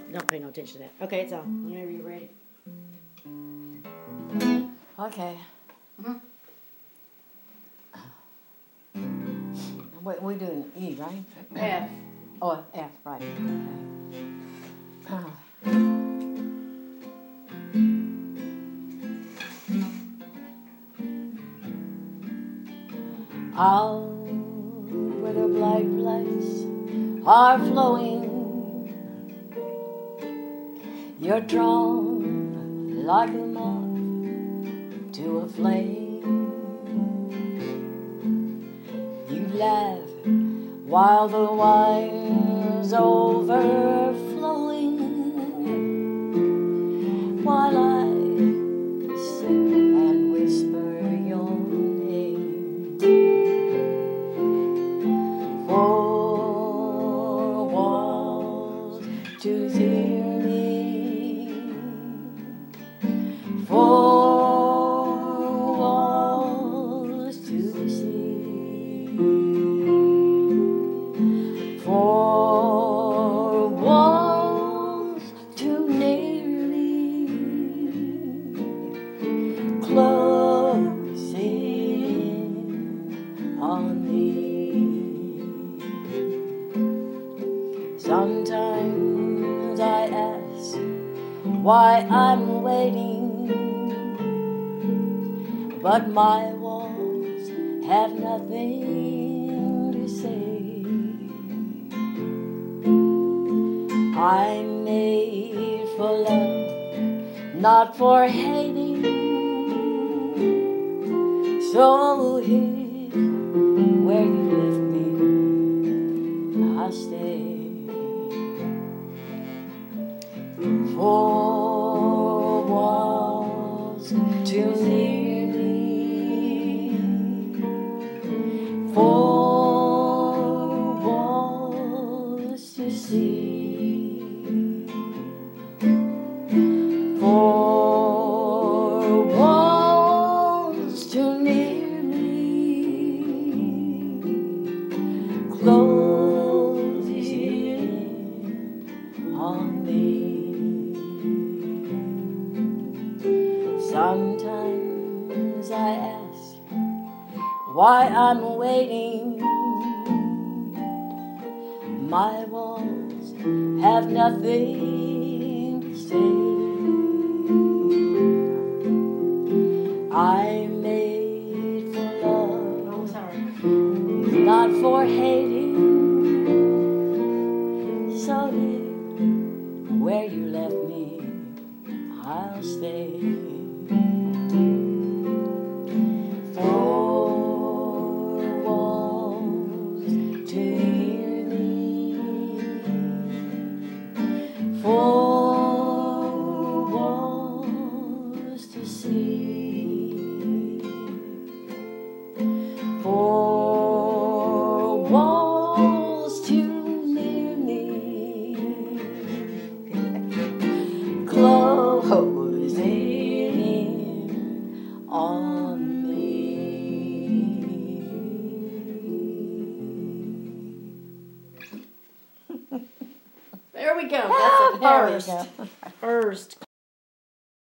don't pay no attention to that. Okay, it's on. Whenever you're ready. Okay. We're doing E, right? F. Oh, F, right. Okay. Out where the bright lights are flowing, you're drawn like a moth to a flame. You laugh while the wine's overflowing, while I sit and whisper your name. Four walls to hear me, four walls to see, four walls too near me, closing on me. Sometimes I ask why I'm waiting, but my walls have nothing to say. I'm made for love, not for hating, so here where you left me, I'll stay. Four walls too near me, four walls to see, four walls too near me, closing on me. Sometimes I ask why I'm waiting. My walls have nothing to say. I'm made for love, not for hating. So dear, where you left me, I'll stay. Four walls to hear me, four walls to see, four walls too near me, closing on me. There we go. That's a There we first. go. First.